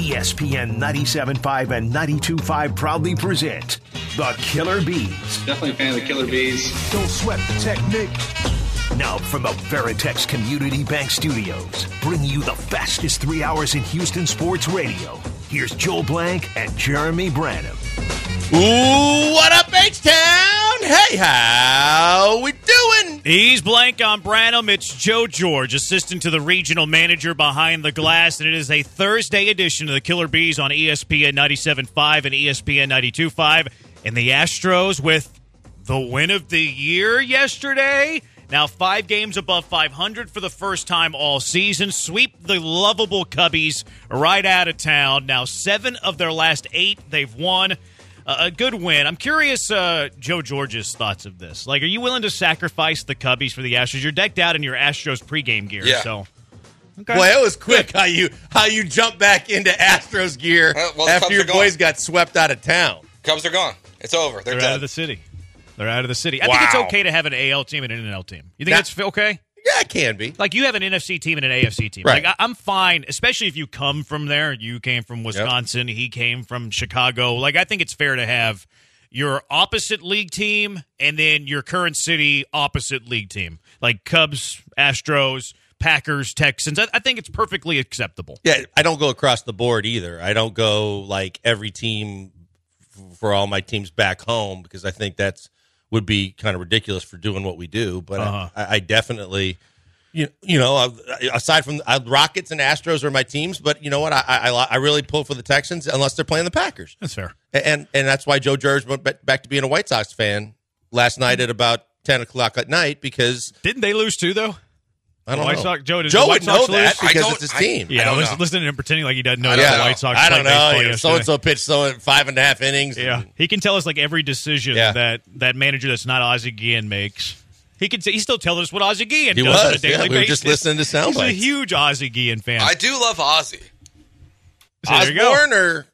ESPN 97.5 and 92.5 proudly present the Killer Bees. Definitely a fan of the Killer Bees. Don't sweat the technique. Now from the Veritex Community Bank Studios, bringing you the fastest 3 hours in Houston sports radio. Here's Joel Blank and Jeremy Branham. Ooh, what up, H-Town? Hey, how we doing? He's Blank on Branham. It's Joe George, assistant to the regional manager behind the glass, and it is a Thursday edition of the Killer Bees on ESPN 97.5 and ESPN 92.5. And the Astros with the win of the year yesterday. Now 5 games above 500 for the first time all season. Sweep the lovable Cubbies right out of town. Now 7 of their last 8 they've won. A good win. I'm curious, Joe George's thoughts of this. Like, are you willing to sacrifice the Cubbies for the Astros? You're decked out in your Astros pregame gear. Yeah. So, okay. Boy, it was quick how you jump back into Astros gear after your boys got swept out of town. Cubs are gone. It's over. They're out of the city. They're out of the city. I Wow. think it's okay to have an AL team and an NL team. You think that's okay? Yeah, it can be. Like, you have an NFC team and an AFC team. Right. Like, I'm fine, especially if you come from there. You came from Wisconsin. Yep. He came from Chicago. Like, I think it's fair to have your opposite league team and then your current city opposite league team. Like Cubs, Astros, Packers, Texans. I think it's perfectly acceptable. Yeah, I don't go across the board either. I don't go like every team for all my teams back home because I think that's would be kind of ridiculous for doing what we do. But I definitely, you know, aside from Rockets and Astros are my teams, but you know what? I really pull for the Texans unless they're playing the Packers. That's fair. And that's why Joe George went back to being a White Sox fan last night at about 10 o'clock at night because... Didn't they lose too, though? I don't know. Joe would know that because it's his team. Yeah, I was listening to him pretending like he doesn't know that the White Sox I don't know. Yeah, so-and-so pitched 5.5 innings. Yeah, he can tell us like every decision that manager that's not Ozzie Guillen makes. He still tells us what Ozzie Guillen does on a daily basis. We were just listening to sound bites. He's a huge Ozzie Guillen fan. I do love Ozzie. So Osborne or?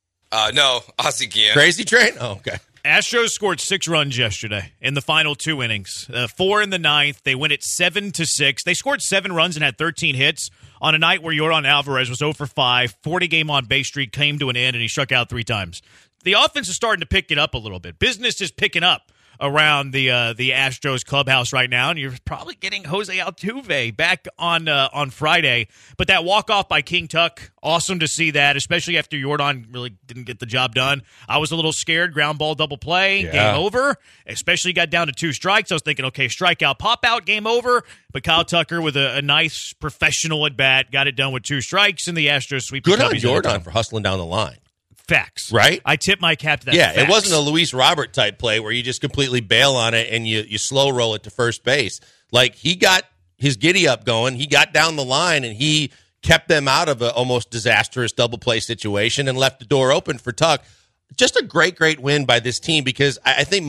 No, Ozzie Guillen. Crazy Train? Oh, okay. Astros scored 6 runs yesterday in the final 2 innings. 4 in the ninth. They win it 7-6. They scored 7 runs and had 13 hits on a night where Yordan Alvarez was 0 for 5. 40-game on-base streak came to an end, and he struck out 3 times. The offense is starting to pick it up a little bit. Business is picking up around the Astros clubhouse right now, and you're probably getting Jose Altuve back on Friday. But that walk-off by King Tuck, awesome to see that, especially after Yordan really didn't get the job done. I was a little scared, ground ball double play, game over, especially got down to 2 strikes. I was thinking, okay, strikeout, pop-out, game over. But Kyle Tucker with a nice professional at-bat, got it done with 2 strikes, and the Astros sweep the Cubbies. Good on Yordan for hustling down the line. Facts. Right? I tip my cap to that. Yeah, facts. It wasn't a Luis Robert type play where you just completely bail on it and you slow roll it to first base. Like, he got his giddy up going. He got down the line and he kept them out of an almost disastrous double play situation and left the door open for Tuck. Just a great win by this team because I think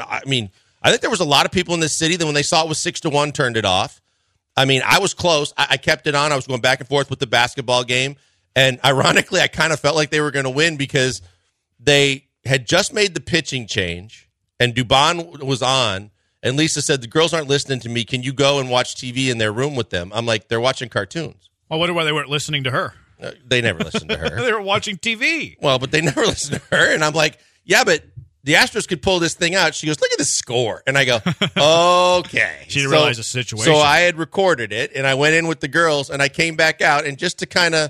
there was a lot of people in this city that when they saw it was 6-1 turned it off. I mean, I was close. I kept it on. I was going back and forth with the basketball game. And ironically, I kind of felt like they were going to win because they had just made the pitching change, and Dubon was on, and Lisa said, the girls aren't listening to me. Can you go and watch TV in their room with them? I'm like, they're watching cartoons. I wonder why they weren't listening to her. They never listened to her. They were watching TV. Well, but they never listened to her. And I'm like, yeah, but the Astros could pull this thing out. She goes, look at the score. And I go, okay. She didn't realize the situation. So I had recorded it, and I went in with the girls, and I came back out, and just to kind of,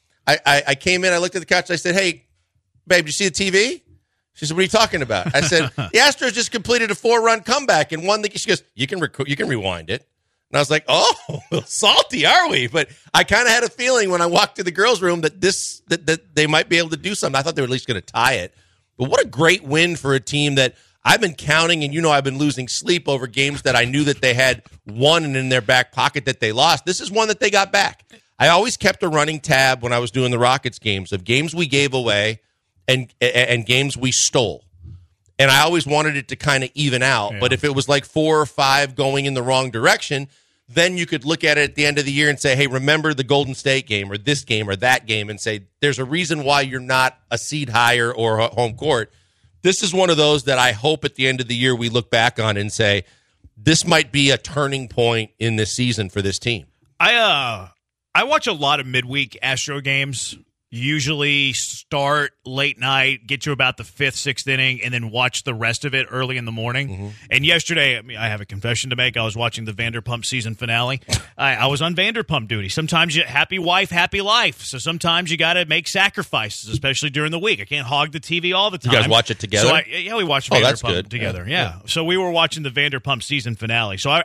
I came in, I looked at the couch, I said, hey, babe, did you see the TV? She said, what are you talking about? I said, the Astros just completed a 4-run comeback and won the. She goes, you can rewind it. And I was like, oh, salty, are we? But I kind of had a feeling when I walked to the girls' room that that they might be able to do something. I thought they were at least going to tie it. But what a great win for a team that I've been counting, and I've been losing sleep over games that I knew that they had won and in their back pocket that they lost. This is one that they got back. I always kept a running tab when I was doing the Rockets games of games we gave away and games we stole. And I always wanted it to kind of even out. Yeah. But if it was like 4 or 5 going in the wrong direction, then you could look at it at the end of the year and say, hey, remember the Golden State game or this game or that game, and say, there's a reason why you're not a seed higher or home court. This is one of those that I hope at the end of the year we look back on and say, this might be a turning point in this season for this team. I watch a lot of midweek Astro games usually start late night, get to about the 5th, 6th inning, and then watch the rest of it early in the morning. Mm-hmm. And yesterday, I have a confession to make. I was watching the Vanderpump season finale. I was on Vanderpump duty. Sometimes happy wife, happy life. So sometimes you got to make sacrifices, especially during the week. I can't hog the TV all the time. You guys watch it together? So we watched Oh, that's Vanderpump good. together. Yeah. So we were watching the Vanderpump season finale. So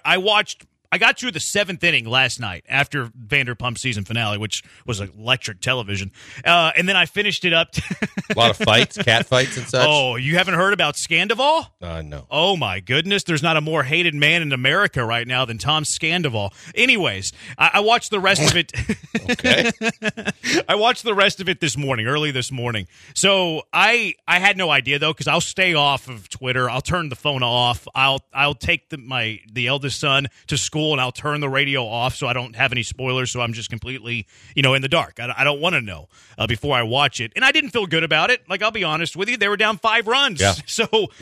I got through the 7th inning last night after Vanderpump season finale, which was electric television. And then I finished it up. A lot of fights, cat fights and such. Oh, you haven't heard about Scandival? No. Oh, my goodness. There's not a more hated man in America right now than Tom Scandival. Anyways, I watched the rest of it. Okay. I watched the rest of it early this morning. So I had no idea, though, because I'll stay off of Twitter. I'll turn the phone off. I'll take the eldest son to school, and I'll turn the radio off so I don't have any spoilers, so I'm just completely, in the dark. I don't want to know before I watch it. And I didn't feel good about it. Like, I'll be honest with you. They were down 5 runs. Yeah. So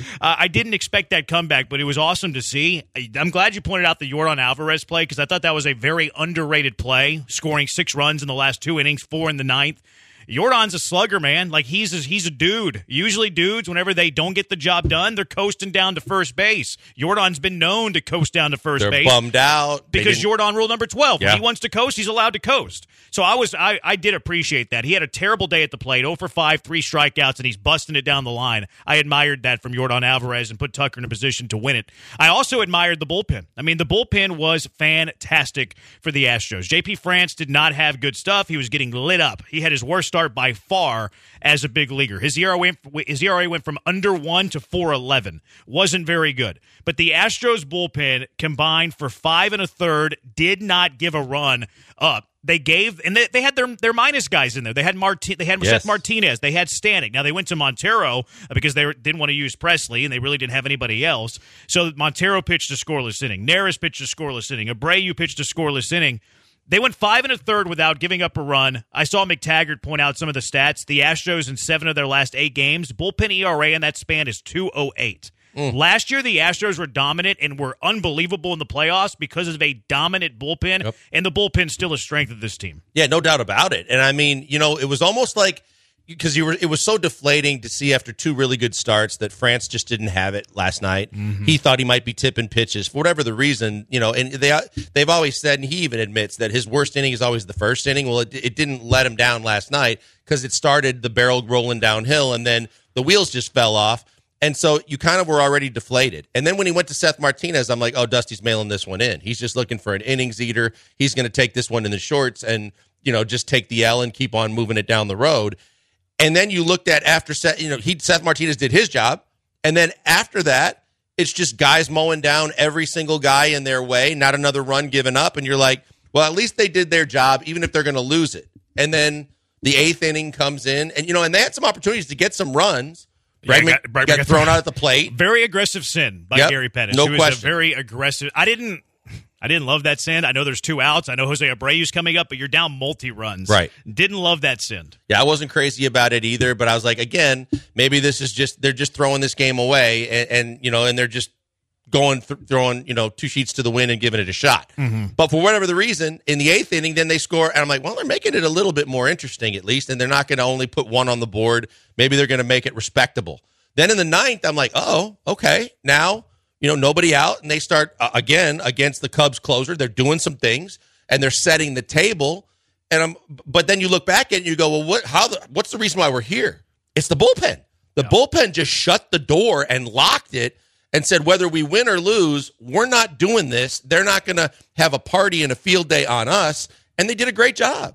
I didn't expect that comeback, but it was awesome to see. I'm glad you pointed out the Yordan Alvarez play because I thought that was a very underrated play, scoring 6 runs in the last 2 innings, 4 in the 9th. Yordan's a slugger, man. Like, he's a dude. Usually dudes, whenever they don't get the job done, they're coasting down to first base. Yordan's been known to coast down to first base. They're bummed out. Because Yordan rule number 12. Yeah. When he wants to coast, he's allowed to coast. So I did appreciate that. He had a terrible day at the plate, 0 for 5, 3 strikeouts, and he's busting it down the line. I admired that from Yordan Alvarez and put Tucker in a position to win it. I also admired the bullpen. I mean, the bullpen was fantastic for the Astros. J.P. France did not have good stuff. He was getting lit up. He had his worst start by far as a big leaguer. His ERA went from under 1 to 4.11. Wasn't very good. But the Astros bullpen combined for 5 1/3 did not give a run up. They had their minus guys in there. They had Seth Martinez. They had Stanek. Now they went to Montero because they didn't want to use Presley, and they really didn't have anybody else. So Montero pitched a scoreless inning. Neris pitched a scoreless inning. Abreu pitched a scoreless inning. They went 5 1/3 without giving up a run. I saw McTaggart point out some of the stats. The Astros in 7 of their last 8 games, bullpen ERA in that span is 2.08. Last year, the Astros were dominant and were unbelievable in the playoffs because of a dominant bullpen, and the bullpen's still a strength of this team. Yeah, no doubt about it. And I mean, it was almost like because it was so deflating to see after 2 really good starts that France just didn't have it last night. Mm-hmm. He thought he might be tipping pitches for whatever the reason, and they've always said, and he even admits that his worst inning is always the first inning. Well, it didn't let him down last night because it started the barrel rolling downhill and then the wheels just fell off. And so you kind of were already deflated. And then when he went to Seth Martinez, I'm like, oh, Dusty's mailing this one in. He's just looking for an innings eater. He's going to take this one in the shorts and, just take the L and keep on moving it down the road. And then you looked at after Seth Martinez did his job. And then after that, it's just guys mowing down every single guy in their way, not another run given up. And you're like, well, at least they did their job, even if they're going to lose it. And then the 8th inning comes in and, and they had some opportunities to get some runs. Bregman got thrown out at the plate. Very aggressive sin by Gary Pettis. No question. question. A very aggressive. I didn't love that sin. I know there's 2 outs. I know Jose Abreu's coming up, but you're down multi-runs. Right. Didn't love that sin. Yeah, I wasn't crazy about it either, but I was like, again, maybe this is they're just throwing this game away and they're just throwing 2 sheets to the wind and giving it a shot. Mm-hmm. But for whatever the reason, in the 8th inning, then they score, and I'm like, well, they're making it a little bit more interesting at least, and they're not going to only put 1 on the board. Maybe they're going to make it respectable. Then in the 9th, I'm like, oh, okay, now, nobody out, and they start, again, against the Cubs closer. They're doing some things, and they're setting the table. But then you look back at it and you go, well, what's the reason why we're here? It's the bullpen. The bullpen just shut the door and locked it and said, whether we win or lose, we're not doing this. They're not going to have a party and a field day on us, and they did a great job.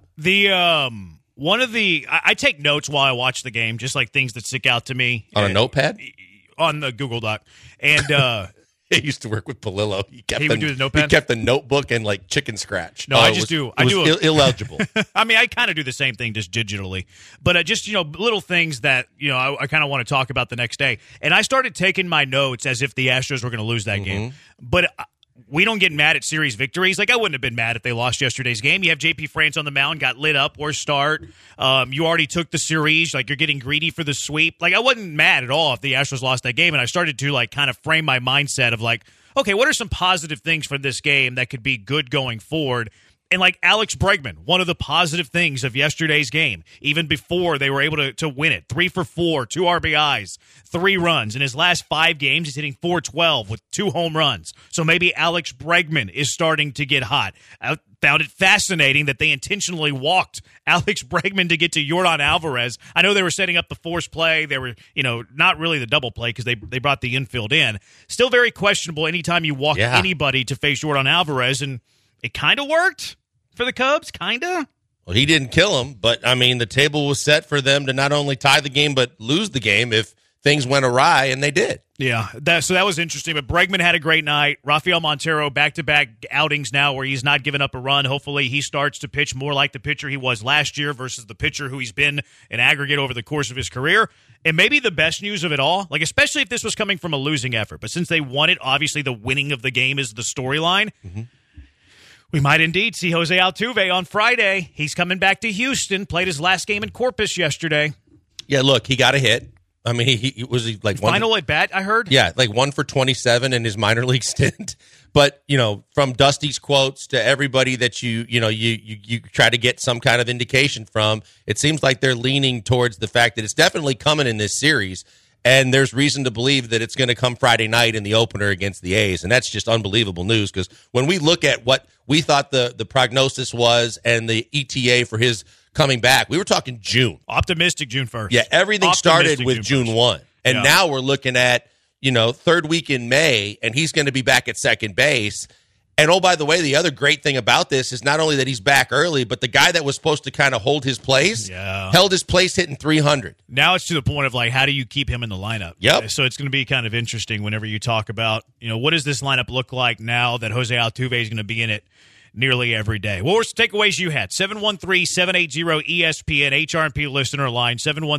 I take notes while I watch the game, just like things that stick out to me. On a notepad? On the Google Doc. And I used to work with Palillo. He would do the notepad? He kept the notebook and like chicken scratch. No, I do illegible. I mean, I kind of do the same thing just digitally. But just, little things that, I kind of want to talk about the next day. And I started taking my notes as if the Astros were going to lose that game. But we don't get mad at series victories. Like, I wouldn't have been mad if they lost yesterday's game. You have J.P. France on the mound, got lit up, worst start. You already took the series. Like, you're getting greedy for the sweep. Like, I wasn't mad at all if the Astros lost that game. And I started to, kind of frame my mindset of, okay, what are some positive things from this game that could be good going forward? And like Alex Bregman, one of the positive things of yesterday's game, even before they were able to win it, 3 for 4, 2 RBIs, 3 runs. In his last 5 games, he's hitting .412 with 2 home runs. So maybe Alex Bregman is starting to get hot. I found it fascinating that they intentionally walked Alex Bregman to get to Yordan Alvarez. I know they were setting up the force play. They were, not really the double play because they brought the infield in. Still very questionable anytime you walk anybody to face Yordan Alvarez, and it kind of worked. For the Cubs, kind of? Well, he didn't kill him, but, the table was set for them to not only tie the game but lose the game if things went awry, and they did. Yeah, so that was interesting. But Bregman had a great night. Rafael Montero, back-to-back outings now where he's not giving up a run. Hopefully he starts to pitch more like the pitcher he was last year versus the pitcher who he's been in aggregate over the course of his career. And maybe the best news of it all, especially if this was coming from a losing effort, but since they won it, obviously the winning of the game is the storyline. Mm-hmm. We might indeed see Jose Altuve on Friday. He's coming back to Houston, played his last game in Corpus yesterday. Yeah, look, he got a hit. He was like final at bat, I heard. Yeah, like 1 for 27 in his minor league stint. But, from Dusty's quotes to everybody that you try to get some kind of indication from, it seems like they're leaning towards the fact that it's definitely coming in this series. And there's reason to believe that it's going to come Friday night in the opener against the A's. And that's just unbelievable news because when we look at what we thought the prognosis was and the ETA for his coming back, we were talking June. Optimistic June 1st. Yeah, everything started with June 1. And now we're looking at, third week in May, and he's going to be back at second base. And, oh, by the way, the other great thing about this is not only that he's back early, but the guy that was supposed to kind of hold his place held his place hitting 300. Now it's to the point of, how do you keep him in the lineup? Yep. So it's going to be kind of interesting whenever you talk about, what does this lineup look like now that Jose Altuve is going to be in it nearly every day. What were some takeaways you had? 713-780-ESPN, HRP listener line,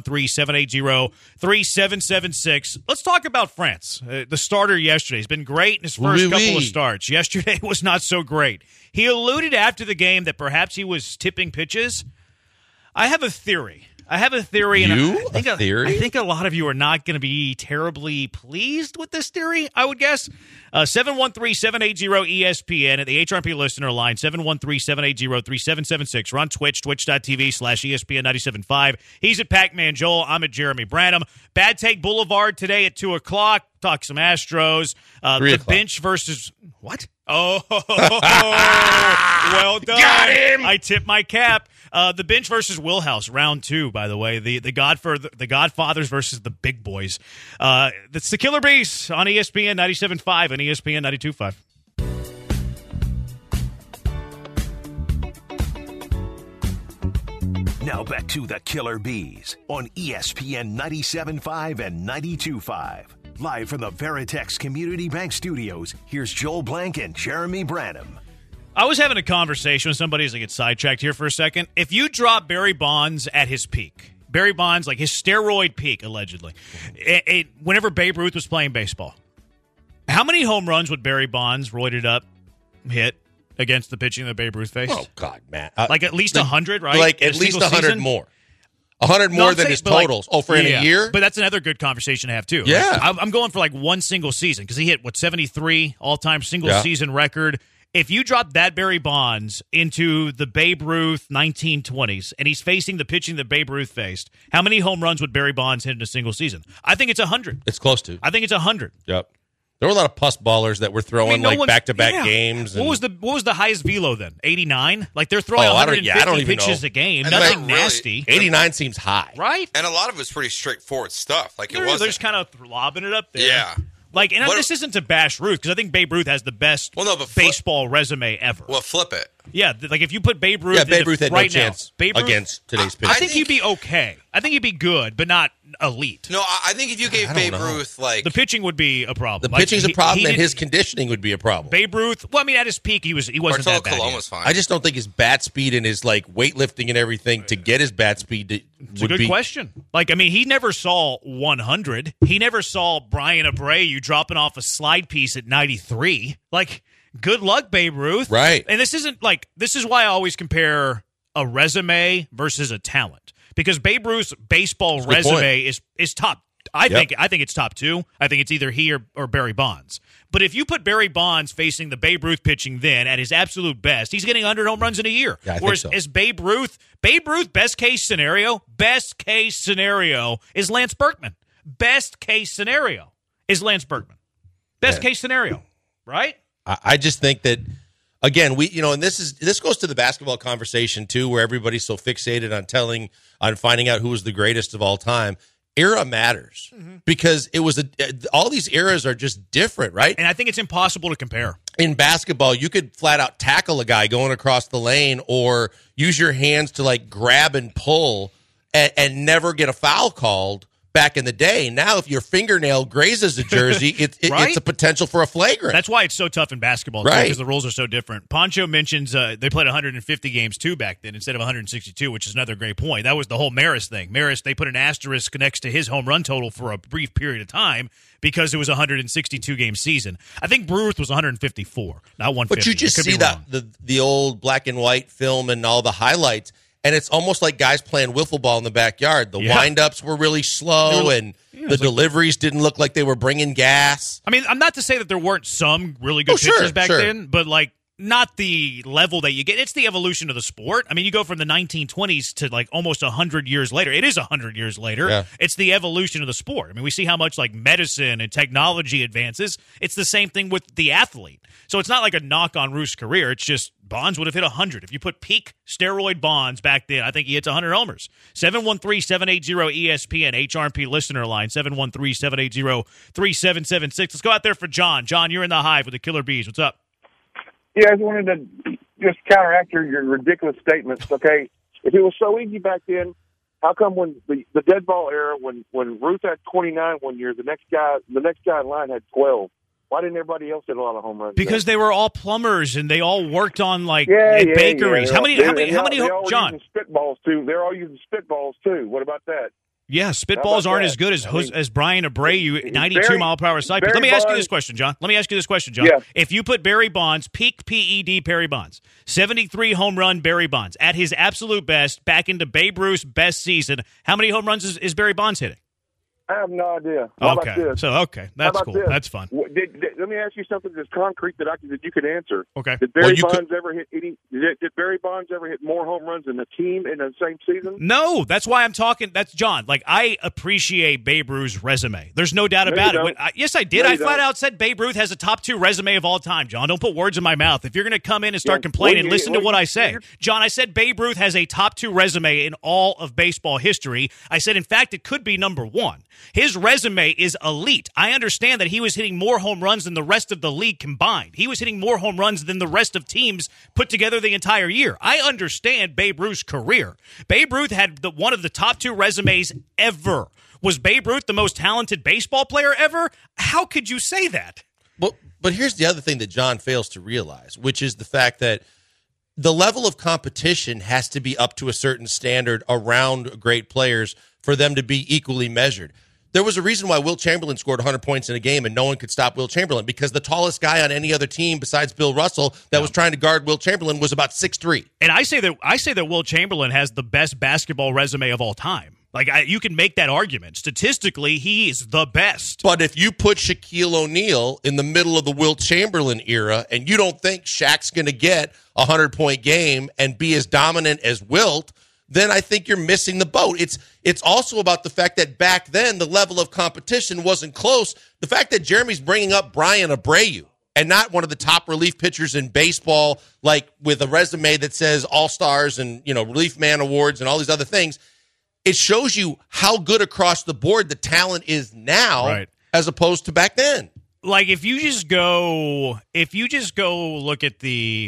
713-780-3776. Let's talk about France. The starter yesterday has been great in his first couple of starts. Yesterday was not so great. He alluded after the game that perhaps he was tipping pitches. I have a theory. And I think a lot of you are not going to be terribly pleased with this theory, I would guess. 713-780-ESPN at the HRP listener line, 713-780-3776. We're on Twitch, twitch.tv/ESPN975. He's at Pac-Man Joel. I'm at Jeremy Branham. Bad Take Boulevard today at 2 o'clock. Talk some Astros. The bench versus – what? Oh, well done. Got him. I tip my cap. The bench versus Wheelhouse, round 2, by the way. The Godfathers versus the Big Boys. That's the Killer Bees on ESPN 97.5 and ESPN 92.5. Now back to the Killer Bees on ESPN 97.5 and 92.5. Live from the Veritex Community Bank Studios, here's Joel Blank and Jeremy Branham. I was having a conversation with somebody as I get sidetracked here for a second. If you drop Barry Bonds at his peak, Barry Bonds, like his steroid peak, allegedly, whenever Babe Ruth was playing baseball, how many home runs would Barry Bonds, roided up, hit against the pitching that Babe Ruth faced? Oh, God, man. At least 100, right? Like at least 100 season? More. 100 more than his totals. In a year? But that's another good conversation to have, too. Yeah. Like, I'm going for one single season because he hit, 73 all-time single-season record. If you drop that Barry Bonds into the Babe Ruth 1920s and he's facing the pitching that Babe Ruth faced, how many home runs would Barry Bonds hit in a single season? I think it's 100. It's close to. I think it's 100. Yep. There were a lot of puss ballers that were throwing back-to-back games. What was the highest velo then? 89? They're throwing 150 pitches a game. Nothing nasty. 89 seems high, right? And a lot of it's pretty straightforward stuff. They're just kind of lobbing it up there. Yeah. This isn't to bash Ruth because I think Babe Ruth has the best baseball resume ever. Well, flip it. Yeah, if you put Babe Ruth, Babe Ruth had right no chance against today's pitch. I think he'd be okay. I think he'd be good, but not elite. No, I think if you gave Babe Ruth the pitching would be a problem. The pitching's a problem, and his conditioning would be a problem. Babe Ruth, at his peak, he wasn't that bad. Colon was fine. I just don't think his bat speed and his weightlifting and everything to get his bat speed. It's a good question. He never saw 100. He never saw Brian Abreu dropping off a slide piece at 93. Good luck, Babe Ruth. Right. And this is why I always compare a resume versus a talent. Because Babe Ruth's baseball resume is top I think it's top 2. I think it's either he or Barry Bonds. But if you put Barry Bonds facing the Babe Ruth pitching then at his absolute best, he's getting 100 home runs in a year. Yeah, Whereas as Babe Ruth, best case scenario is Lance Berkman. Best case scenario is Lance Berkman. Best case scenario, right? I just think that, again, and this goes to the basketball conversation too, where everybody's so fixated on finding out who was the greatest of all time. Era matters because it was all these eras are just different, right? And I think it's impossible to compare. In basketball, you could flat out tackle a guy going across the lane or use your hands to like grab and pull and never get a foul called. Back in the day, now if your fingernail grazes a jersey, Right? it's a potential for a flagrant. That's why it's so tough in basketball, right? Because the rules are so different. Poncho mentions they played 150 games too back then instead of 162, which is another great point. That was the whole Maris thing. Maris, they put an asterisk next to his home run total for a brief period of time because it was a 162 game season. I think Ruth was 154, not 150. But you just see that the old black and white film and all the highlights. And it's almost like guys playing wiffle ball in the backyard. The wind-ups were really slow, and the deliveries didn't look like they were bringing gas. I mean, I'm not to say that there weren't some really good pitchers back then, but like not the level that you get. It's the evolution of the sport. I mean, you go from the 1920s to like almost 100 years later. It is 100 years later. Yeah. It's the evolution of the sport. I mean, we see how much like medicine and technology advances. It's the same thing with the athlete. So it's not like a knock on Ruth's career. It's just Bonds would have hit 100. If you put peak steroid Bonds back then, I think he hits 100 homers. 713-780-ESPN, HRP listener line, 713-780-3776. Let's go out there for John. John, you're in the Hive with the Killer Bees. What's up? Yeah, I just wanted to just counteract your ridiculous statements, okay? If it was so easy back then, how come when the dead ball era, when Ruth had 29 one year, the next guy in line had 12? Why didn't everybody else hit a lot of home runs? Because they were all plumbers and they all worked on bakeries. Yeah. How many? They're all John? using spitballs too. They're all using spitballs too. What about that? Yeah, spitballs aren't as good as Brian Abreu, 92-mile-per-hour side. Let me ask you this question, John. Yeah. If you put Barry Bonds, peak PED Barry Bonds, 73 home run Barry Bonds, at his absolute best, back into Babe Ruth's best season, how many home runs is Barry Bonds hitting? I have no idea. That's cool. This? That's fun. Let me ask you something that's concrete that you could answer. Okay. Did Barry Bonds ever hit more home runs than the team in the same season? No, that's why I'm talking. That's John. Like, I appreciate Babe Ruth's resume. There's no doubt about it. Yes, I did. I flat out said Babe Ruth has a top 2 resume of all time. John, don't put words in my mouth. If you're going to come in and start complaining, listen to what I say. John, I said Babe Ruth has a top 2 resume in all of baseball history. I said, in fact, it could be number 1. His resume is elite. I understand that he was hitting more home runs than the rest of the league combined. He was hitting more home runs than the rest of teams put together the entire year. I understand Babe Ruth's career. Babe Ruth had one of the top 2 resumes ever. Was Babe Ruth the most talented baseball player ever? How could you say that? Well, but here's the other thing that John fails to realize, which is the fact that the level of competition has to be up to a certain standard around great players for them to be equally measured. There was a reason why Wilt Chamberlain scored 100 points in a game and no one could stop Wilt Chamberlain, because the tallest guy on any other team besides Bill Russell that was trying to guard Wilt Chamberlain was about 6'3". And I say that Wilt Chamberlain has the best basketball resume of all time. Like, you can make that argument. Statistically, he is the best. But if you put Shaquille O'Neal in the middle of the Wilt Chamberlain era and you don't think Shaq's going to get a 100-point game and be as dominant as Wilt, then I think you're missing the boat. It's also about the fact that back then the level of competition wasn't close. The fact that Jeremy's bringing up Brian Abreu and not one of the top relief pitchers in baseball, like with a resume that says All-Stars and, Relief Man Awards and all these other things, it shows you how good across the board the talent is now as opposed to back then. Like, if you just go look at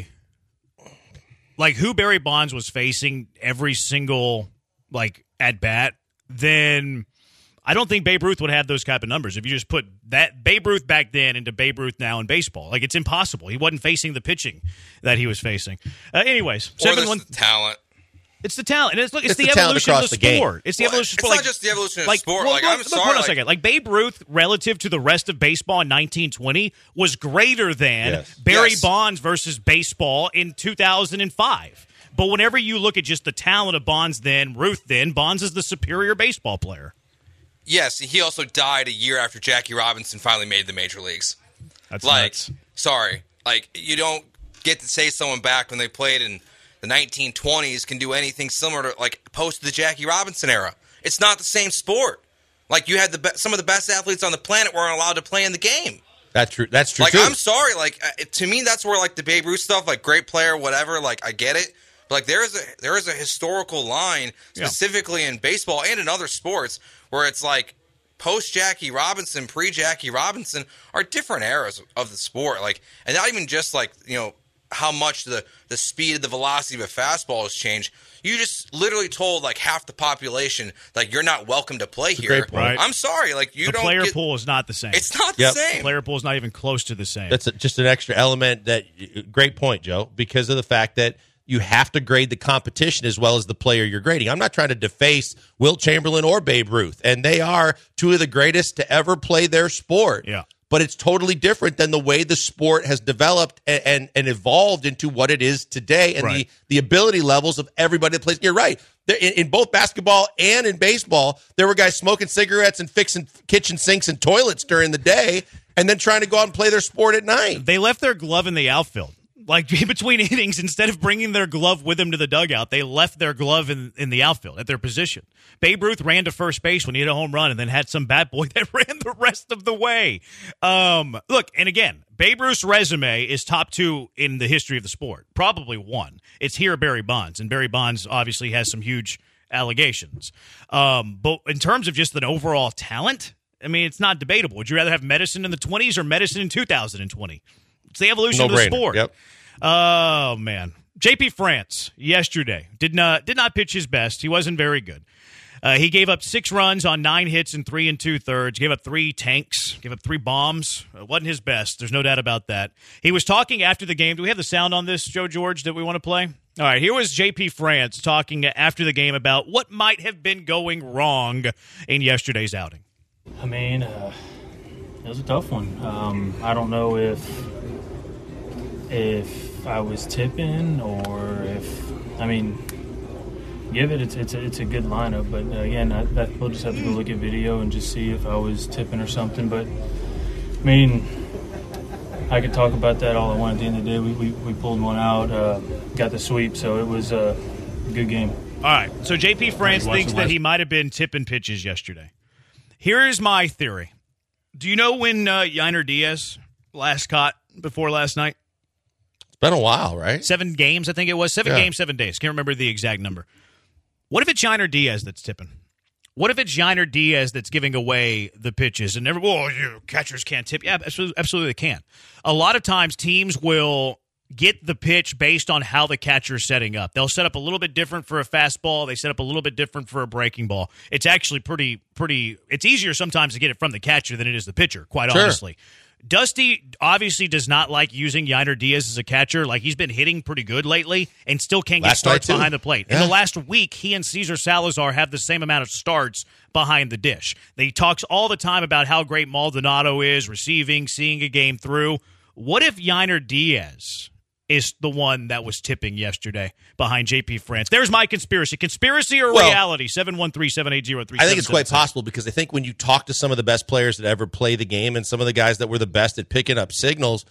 who Barry Bonds was facing every single, at bat, then I don't think Babe Ruth would have those type of numbers. If you just put that Babe Ruth back then into Babe Ruth now in baseball, it's impossible. He wasn't facing the pitching that he was facing. Anyways, talent. It's the talent. And it's the evolution of the sport. It's the evolution of the sport. It's not just the evolution of the sport. I'm sorry. Hold on a second. Babe Ruth, relative to the rest of baseball in 1920, was greater than Barry Bonds versus baseball in 2005. But whenever you look at just the talent of Bonds then, Ruth then, Bonds is the superior baseball player. yes, he also died a year after Jackie Robinson finally made the major leagues. That's like, nuts. Sorry. Like, you don't get to say someone back when they played in the 1920s can do anything similar to, like, post the Jackie Robinson era. It's not the same sport. Like, you had some of the best athletes on the planet weren't allowed to play in the game. That's true. That's true. Like, too. I'm sorry. Like, to me, that's where, like, the Babe Ruth stuff, like, great player, whatever. Like, I get it. But, like, there is a historical line, specifically in baseball and in other sports, where it's like post Jackie Robinson, pre Jackie Robinson are different eras of the sport. Like, and not even just like, you know, how much the speed, the velocity of a fastball has changed. You just literally told like half the population like you're not welcome to play here. Great point. Right. I'm sorry, like you the don't. Player pool is not the same. It's not the same. The player pool is not even close to the same. That's just an extra element. Great point, Joe, because of the fact that you have to grade the competition as well as the player you're grading. I'm not trying to deface Wilt Chamberlain or Babe Ruth, and they are two of the greatest to ever play their sport. Yeah. But it's totally different than the way the sport has developed and evolved into what it is today, and the ability levels of everybody that plays. You're right. In both basketball and in baseball, there were guys smoking cigarettes and fixing kitchen sinks and toilets during the day and then trying to go out and play their sport at night. They left their glove in the outfield. Like, between innings, instead of bringing their glove with them to the dugout, they left their glove in the outfield at their position. Babe Ruth ran to first base when he hit a home run and then had some bat boy that ran the rest of the way. Look, and again, Babe Ruth's resume is top 2 in the history of the sport. Probably 1. It's here Barry Bonds, and Barry Bonds obviously has some huge allegations. But in terms of just an overall talent, I mean, it's not debatable. Would you rather have medicine in the 20s or medicine in 2020? It's the evolution of the sport. Yep. Oh, man. JP France yesterday did not pitch his best. He wasn't very good. He gave up 6 runs on 9 hits and 3 2/3. Gave up 3 tanks. Gave up 3 bombs. It wasn't his best. There's no doubt about that. He was talking after the game. Do we have the sound on this, Joe George, that we want to play? All right, here was JP France talking after the game about what might have been going wrong in yesterday's outing. I mean, it was a tough one. I don't know if I was tipping or it's a good lineup, but again, we'll just have to go look at video and just see if I was tipping or something. But I mean, I could talk about that all I want. At the end of the day, we pulled one out, got the sweep, so it was a good game. All right, so JP France thinks that he might have been tipping pitches yesterday. Here is my theory. Do you know when Yainer Diaz last caught before last night? It's been a while, right? 7 games, I think it was. 7 games, 7 days. Can't remember the exact number. What if it's Yainer Diaz that's tipping? What if it's Yainer Diaz that's giving away the pitches? And catchers can't tip. Yeah, absolutely they can. A lot of times teams will get the pitch based on how the catcher is setting up. They'll set up a little bit different for a fastball. They set up a little bit different for a breaking ball. It's actually pretty it's easier sometimes to get it from the catcher than it is the pitcher, quite honestly. Dusty obviously does not like using Yainer Diaz as a catcher. Like, he's been hitting pretty good lately and still can't get starts behind the plate. Yeah. In the last week, he and Cesar Salazar have the same amount of starts behind the dish. He talks all the time about how great Maldonado is, receiving, seeing a game through. What if Yainer Diaz is the one that was tipping yesterday behind JP France? There's my conspiracy. Conspiracy or reality? 713-780-3777. I think it's quite possible, because I think when you talk to some of the best players that ever play the game and some of the guys that were the best at picking up signals,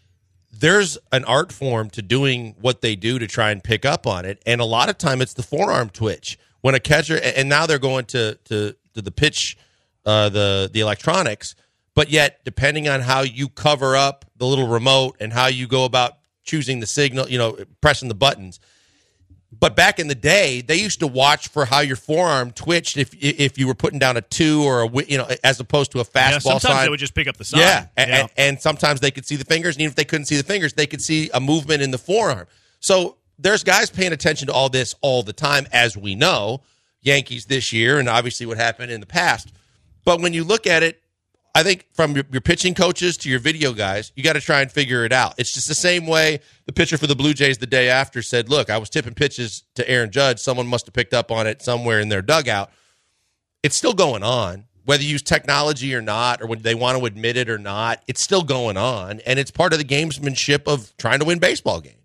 there's an art form to doing what they do to try and pick up on it. And a lot of time it's the forearm twitch. When a catcher, and now they're going to the pitch, the electronics, but yet depending on how you cover up the little remote and how you go about choosing the signal, pressing the buttons. But back in the day, they used to watch for how your forearm twitched if you were putting down a 2 or as opposed to a fastball. Sometimes sign. They would just pick up the sign. Yeah, and sometimes they could see the fingers, and even if they couldn't see the fingers, they could see a movement in the forearm. So there's guys paying attention to all this all the time, as we know. Yankees this year, and obviously what happened in the past. But when you look at it, I think from your pitching coaches to your video guys, you got to try and figure it out. It's just the same way the pitcher for the Blue Jays the day after said, look, I was tipping pitches to Aaron Judge. Someone must have picked up on it somewhere in their dugout. It's still going on, whether you use technology or not, or when they want to admit it or not. It's still going on, and it's part of the gamesmanship of trying to win baseball games.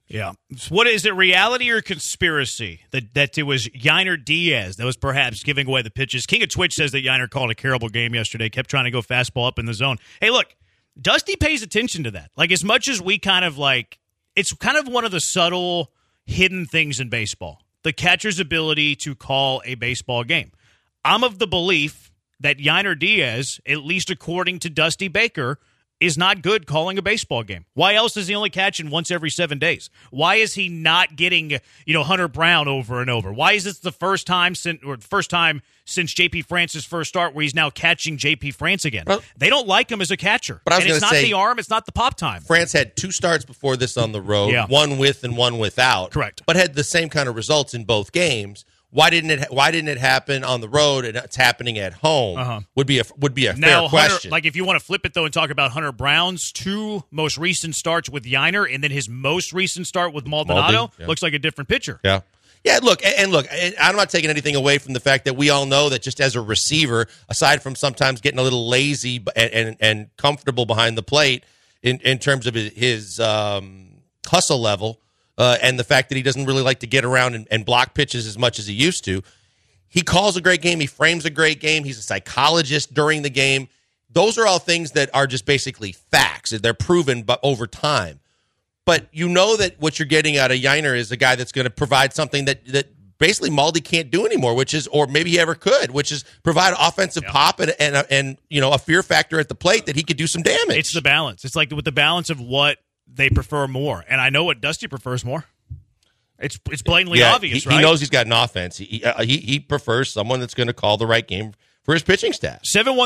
Yeah. So what is it, reality or conspiracy that it was Yainer Diaz that was perhaps giving away the pitches? King of Twitch says that Yainer called a terrible game yesterday, kept trying to go fastball up in the zone. Hey, look, Dusty pays attention to that. Like, as much as we kind of like, it's kind of one of the subtle hidden things in baseball, the catcher's ability to call a baseball game. I'm of the belief that Yainer Diaz, at least according to Dusty Baker, is not good calling a baseball game. Why else is he only catching once every 7 days? Why is he not getting, Hunter Brown over and over? Why is this the first time since J.P. France's first start where he's now catching J.P. France again? Well, they don't like him as a catcher. But it's not the arm, it's not the pop time. France had 2 starts before this on the road, one with and one without. Correct. But had the same kind of results in both games. Why didn't it happen on the road and it's happening at home? Would be a fair question. Like, if you want to flip it though and talk about Hunter Brown's 2 most recent starts with Yainer and then his most recent start with Maldonado, looks like a different pitcher. Yeah. Yeah, look, I'm not taking anything away from the fact that we all know that just as a receiver, aside from sometimes getting a little lazy and comfortable behind the plate in terms of his hustle level, and the fact that he doesn't really like to get around and block pitches as much as he used to. He calls a great game. He frames a great game. He's a psychologist during the game. Those are all things that are just basically facts. They're proven but over time. But you know that what you're getting out of Yainer is a guy that's going to provide something that basically Maldi can't do anymore, or maybe he ever could, which is provide offensive pop and a fear factor at the plate that he could do some damage. It's the balance. It's like with the balance of what they prefer more, and I know what Dusty prefers more. It's blatantly obvious, right? He knows he's got an offense. He prefers someone that's going to call the right game for his pitching staff.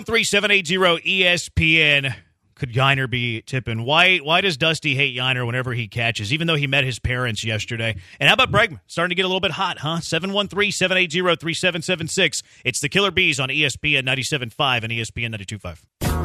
713-780-ESPN. Could Yainer be tipping? Why does Dusty hate Yainer whenever he catches, even though he met his parents yesterday? And how about Bregman? Starting to get a little bit hot, huh? 713-780-3776. It's the Killer Bees on ESPN 97.5 and ESPN 92.5.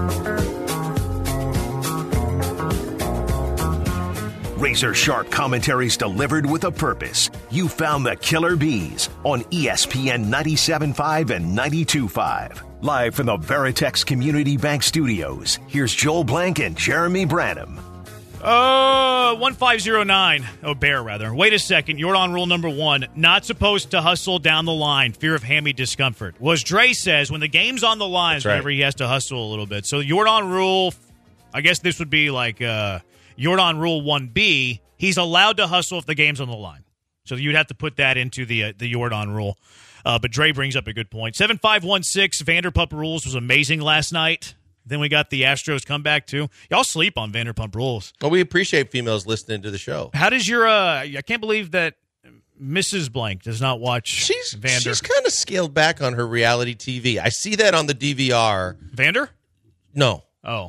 Razor-sharp commentaries delivered with a purpose. You found the Killer Bees on ESPN 97.5 and 92.5. Live from the Veritex Community Bank Studios, here's Joel Blank and Jeremy Branham. 1509. Oh, Bear, rather. Wait a second. Jordan rule number 1. Not supposed to hustle down the line. Fear of hammy discomfort. Well, as Dre says, when the game's on the line, whenever he has to hustle a little bit. So Jordan rule, I guess this would be like Jordan rule 1B. He's allowed to hustle if the game's on the line. So you'd have to put that into the Jordan rule. But Dre brings up a good point. 7516, Vanderpump Rules was amazing last night. Then we got the Astros comeback, too. Y'all sleep on Vanderpump Rules. Well, we appreciate females listening to the show. How does your I can't believe that Mrs. Blank does not watch Vander. She's kind of scaled back on her reality TV. I see that on the DVR. Vander? No. Oh.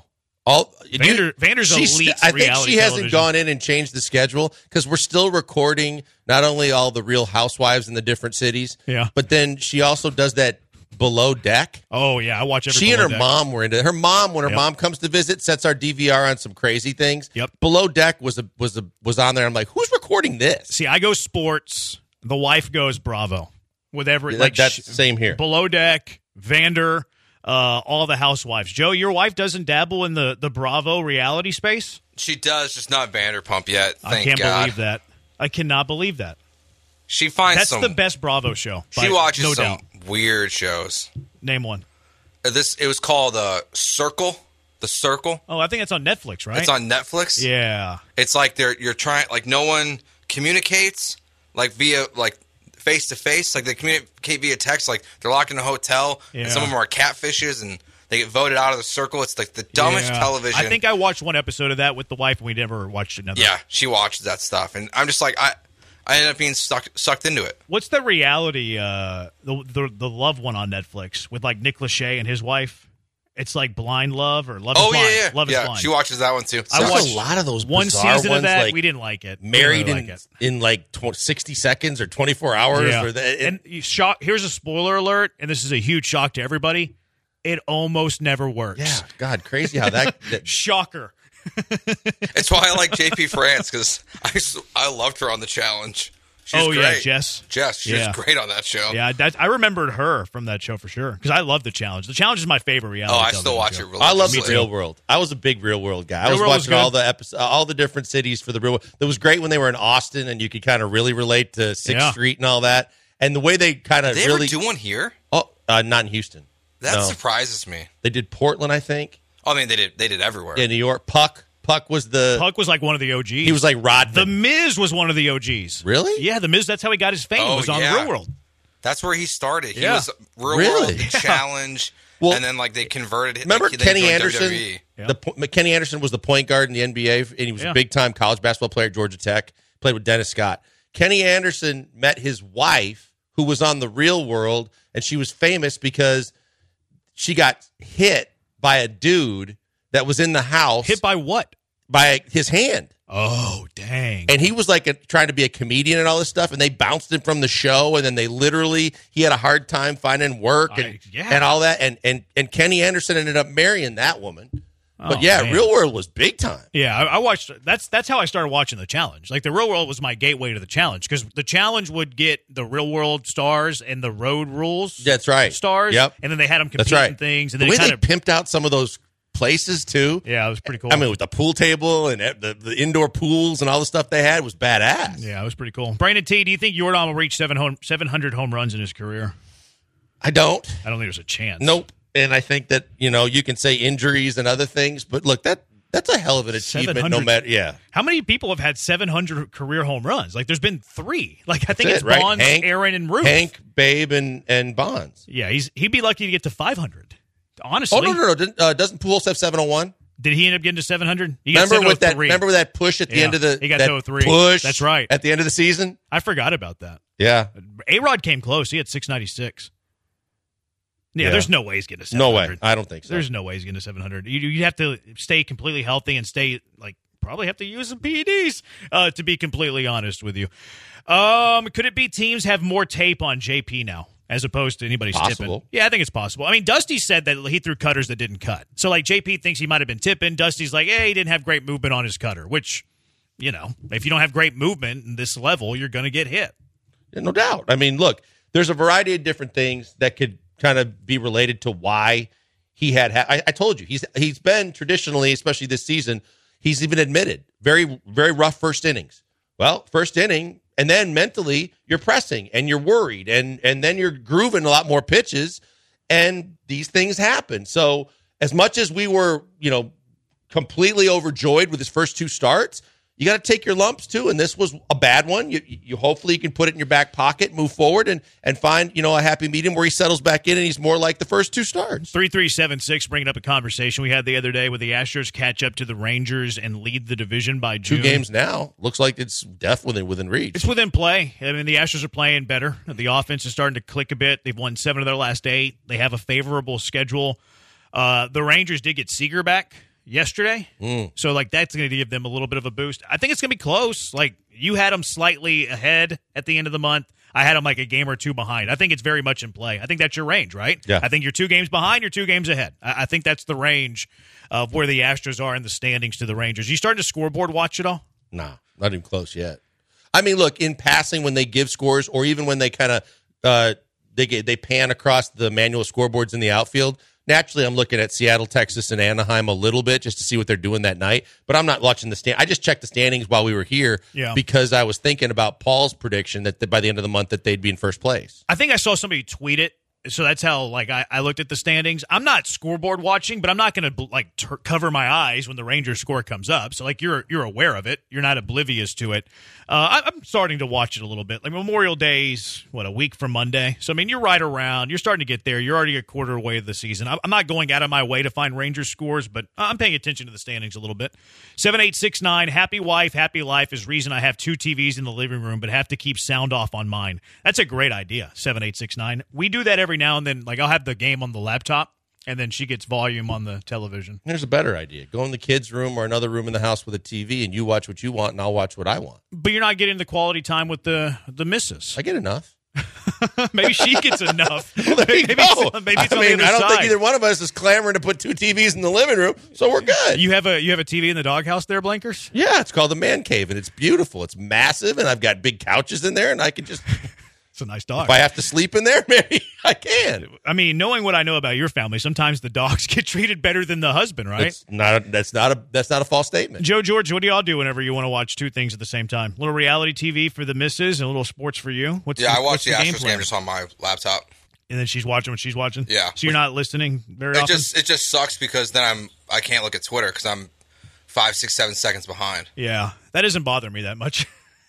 Vander's elite. I think she hasn't gone in and changed the schedule because we're still recording not only all the Real Housewives in the different cities, but then she also does that Below Deck. Oh yeah, I watch every. She and her Deck. mom were into it. Her mom when her mom comes to visit sets our DVR on some crazy things. Yep. Below Deck was on there. I'm like, who's recording this? See, I go sports. The wife goes Bravo. Whatever. That's the same here. Below Deck, Vander. All the housewives. Joe, your wife doesn't dabble in the Bravo reality space? She does, just not Vanderpump yet. I can't believe that. I cannot believe that. She finds That's the best Bravo show. She watches no some doubt. weird shows. Name one. It was called Circle. The Circle. Oh, I think it's on Netflix, right? It's on Netflix. Yeah. It's like you're trying, like no one communicates like via like face to face, like they communicate via text, like they're locked in a hotel, and some of them are catfishes, and they get voted out of the circle. It's like the dumbest television. I think I watched one episode of that with the wife, and we never watched another. Yeah, she watches that stuff, and I'm just like, I ended up being sucked into it. What's the reality? The love one on Netflix with like Nick Lachey and his wife. It's like Blind Love or Love is Blind. Yeah. Love is Blind. She watches that one too. I watched a lot of those one bizarre season ones, of that. like We didn't like it. Married in like 60 seconds or 24 hours. Yeah. Or and here's a spoiler alert, and this is a huge shock to everybody. It almost never works. Yeah, God, crazy how that Shocker. It's why I like JP France, because I loved her on The Challenge. She's great. Yeah, Jess. She's great on that show. Yeah, I remembered her from that show for sure because I love The Challenge. The Challenge is my favorite reality. I still watch it. I love religiously. the Real World. I was a big Real World guy. I Real was World was watching good. all the episodes, all the different cities for the Real World. It was great when they were in Austin and you could kind of really relate to 6th Street and all that. And the way they kind of Did they really ever do one here? Oh, not in Houston. That No. surprises me. They did Portland, I think. I mean, they did everywhere. Yeah, New York. Puck was like one of the OGs. He was like Rodman. The Miz was one of the OGs. Really? Yeah, The Miz. That's how he got his fame. Was on Real World. That's where he started. He Yeah. was Real Really? World, The Challenge, Well, and then like they converted. Remember they Kenny joined Anderson? WWE. Kenny Anderson was the point guard in the NBA, and he was a big-time college basketball player at Georgia Tech. Played with Dennis Scott. Kenny Anderson met his wife, who was on The Real World, and she was famous because she got hit by a dude that was in the house. Hit by what? By his hand. Oh, dang. And he was like trying to be a comedian and all this stuff, and they bounced him from the show, and then he had a hard time finding work and all that. And Kenny Anderson ended up marrying that woman. But man. Real World was big time. Yeah, I watched. That's how I started watching The Challenge. Like The Real World was my gateway to The Challenge because The Challenge would get the Real World stars and the Road Rules. That's right. Stars. Yep. And then they had them compete in things. And then the way they pimped out some of those places too. Yeah, it was pretty cool. I mean, with the pool table and the indoor pools and all the stuff they had was badass. Yeah, it was pretty cool. Brandon T, do you think Jordan will reach 700 home runs in his career? I don't. I don't think there's a chance. Nope. And I think that, you can say injuries and other things, but look, that's a hell of an achievement no matter. Yeah. How many people have had 700 career home runs? Like there's been 3. Like I think it's right? Bonds, Hank, Aaron, and Ruth. Hank, Babe, and Bonds. Yeah, he'd be lucky to get to 500. Honestly. Oh, no. Doesn't Pujols have 701? Did he end up getting to 700? Remember that push at the end of the he got to 03. Push. That's right. At the end of the season? I forgot about that. Yeah. A-Rod came close. He had 696. Yeah, there's no way he's getting to 700. No way. I don't think so. There's no way he's getting to 700. You have to stay completely healthy and stay, probably have to use some PEDs, to be completely honest with you. Could it be teams have more tape on JP now as opposed to anybody's tipping? Yeah, I think it's possible. I mean, Dusty said that he threw cutters that didn't cut. So, JP thinks he might have been tipping. Dusty's like, he didn't have great movement on his cutter, which, if you don't have great movement in this level, you're going to get hit. Yeah, no doubt. I mean, look, there's a variety of different things that could kind of be related to why he had I told you, he's been traditionally, especially this season, he's even admitted, very, very rough first innings. Well, first inning, and then mentally you're pressing and you're worried and then you're grooving a lot more pitches and these things happen. So as much as we were, completely overjoyed with his first 2 starts, you got to take your lumps too. And this was a bad one. You hopefully you can put it in your back pocket, move forward and find, a happy medium where he settles back in and he's more like the first 2 starts. 3376 bringing up a conversation we had the other day with the Astros catch up to the Rangers and lead the division by June. 2 games now. Looks like it's definitely within reach. It's within play. I mean, the Astros are playing better. The offense is starting to click a bit. They've won 7 of their last 8. They have a favorable schedule. The Rangers did get Seager back yesterday. So, that's going to give them a little bit of a boost. I think it's going to be close. You had them slightly ahead at the end of the month. I had them a game or 2 behind. I think it's very much in play. I think that's your range, right? Yeah. I think you're 2 games behind, you're 2 games ahead. I think that's the range of where the Astros are in the standings to the Rangers. You starting to scoreboard watch it all? Nah, not even close yet. I mean, look, in passing when they give scores or even when they kind of they pan across the manual scoreboards in the outfield, naturally, I'm looking at Seattle, Texas, and Anaheim a little bit just to see what they're doing that night. But I'm not watching the stand. I just checked the standings while we were here because I was thinking about Paul's prediction that by the end of the month that they'd be in first place. I think I saw somebody tweet it. So that's how I looked at the standings. I'm not scoreboard watching, but I'm not going to cover my eyes when the Rangers score comes up. So you're aware of it. You're not oblivious to it. I'm starting to watch it a little bit. Memorial Day's a week from Monday. So you're right around. You're starting to get there. You're already a quarter away of the season. I'm not going out of my way to find Rangers scores, but I'm paying attention to the standings a little bit. 7869 happy wife, happy life is reason I have 2 TVs in the living room, but have to keep sound off on mine. That's a great idea. 7869. We do that every now and then. I'll have the game on the laptop, and then she gets volume on the television. There's a better idea. Go in the kids' room or another room in the house with a TV, and you watch what you want, and I'll watch what I want. But you're not getting the quality time with the missus. I get enough. Maybe she gets enough. There you maybe go. maybe it's on I the other don't side. think either one of us is clamoring to put 2 TVs in the living room, so we're good. You have a TV in the doghouse there, Blankers? Yeah, it's called the Man Cave, and it's beautiful. It's massive, and I've got big couches in there, and I can just... It's a nice dog. If I have to sleep in there, maybe I can. I mean, knowing what I know about your family, sometimes the dogs get treated better than the husband, right? That's not a false statement. Joe George, what do y'all do whenever you want to watch 2 things at the same time? A little reality TV for the missus and a little sports for you? I watch the Astros plan? game just on my laptop. And then she's watching what she's watching? Yeah. So you're not listening very often? It just sucks because then I can't look at Twitter because I'm 5, 6, 7 seconds behind. Yeah. That doesn't bother me that much.